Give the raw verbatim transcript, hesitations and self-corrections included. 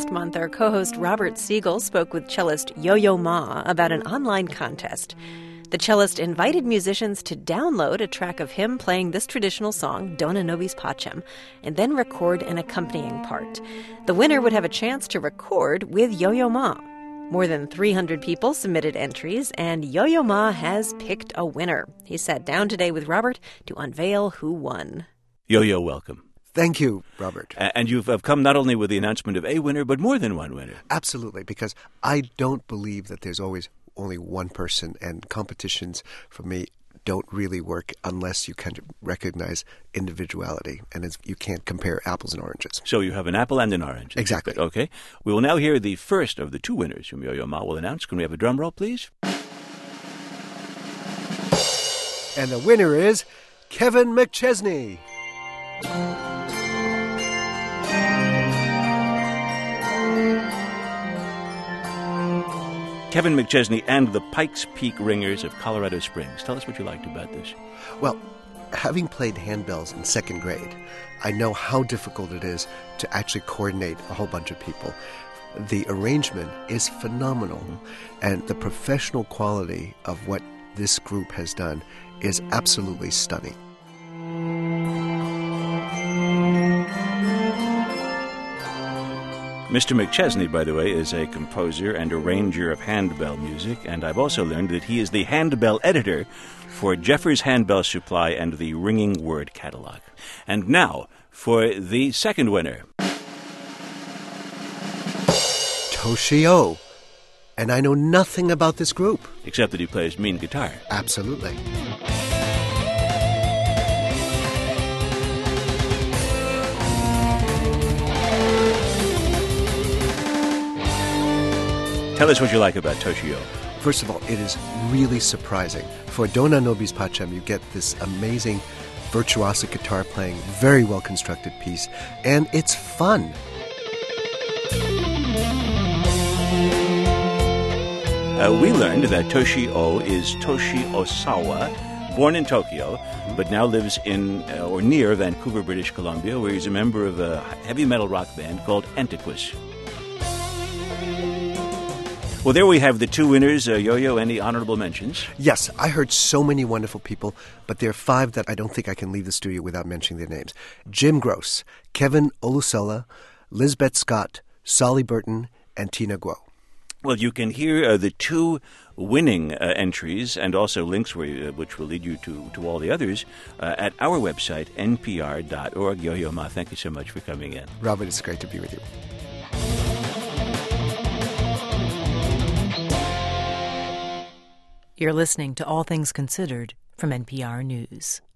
last month, our co-host Robert Siegel spoke with cellist Yo-Yo Ma about an online contest. The cellist invited musicians to download a track of him playing this traditional song, Dona Nobis Pacem, and then record an accompanying part. The winner would have a chance to record with Yo-Yo Ma. More than three hundred people submitted entries, and Yo-Yo Ma has picked a winner. He sat down today with Robert to unveil who won. Yo-Yo, welcome. Thank you, Robert. And you've come not only with the announcement of a winner, but more than one winner. Absolutely, because I don't believe that there's always only one person, and competitions, for me, don't really work unless you can recognize individuality, and it's, you can't compare apples and oranges. So you have an apple and an orange. Exactly. Okay. We will now hear the first of the two winners whom Yo-Yo Ma will announce. Can we have a drum roll, please? And the winner is Kevin McChesney. Kevin McChesney and the Pikes Peak Ringers of Colorado Springs. Tell us what you liked about this. Well, having played handbells in second grade, I know how difficult it is to actually coordinate a whole bunch of people. The arrangement is phenomenal, mm-hmm. and the professional quality of what this group has done is absolutely stunning. Mister McChesney, by the way, is a composer and arranger of handbell music, and I've also learned that he is the handbell editor for Jeffers Handbell Supply and the Ringing Word Catalog. And now, for the second winner. Toshio. And I know nothing about this group. Except that he plays mean guitar. Absolutely. Tell us what you like about Toshio. First of all, it is really surprising. For Dona Nobis Pacem, you get this amazing virtuosic guitar playing, very well-constructed piece, and it's fun. Uh, we learned that Toshio is Toshi Osawa, born in Tokyo, but now lives in uh, or near Vancouver, British Columbia, where he's a member of a heavy metal rock band called Antiquus. Well, there we have the two winners. Uh, Yo-Yo, any honorable mentions? Yes, I heard so many wonderful people, but there are five that I don't think I can leave the studio without mentioning their names. Jim Gross, Kevin Olusola, Lisbeth Scott, Solly Burton, and Tina Guo. Well, you can hear uh, the two winning uh, entries and also links where, uh, which will lead you to, to all the others uh, at our website, n p r dot org. Yo-Yo Ma, thank you so much for coming in. Robert, it's great to be with you. You're listening to All Things Considered from N P R News.